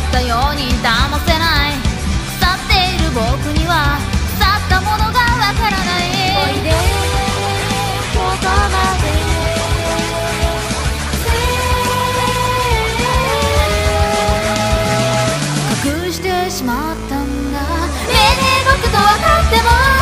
ったように騙せない。腐っている僕には腐ったものがわからない。おいでここまで隠してしまったんだ。ねえねえ僕と分かっても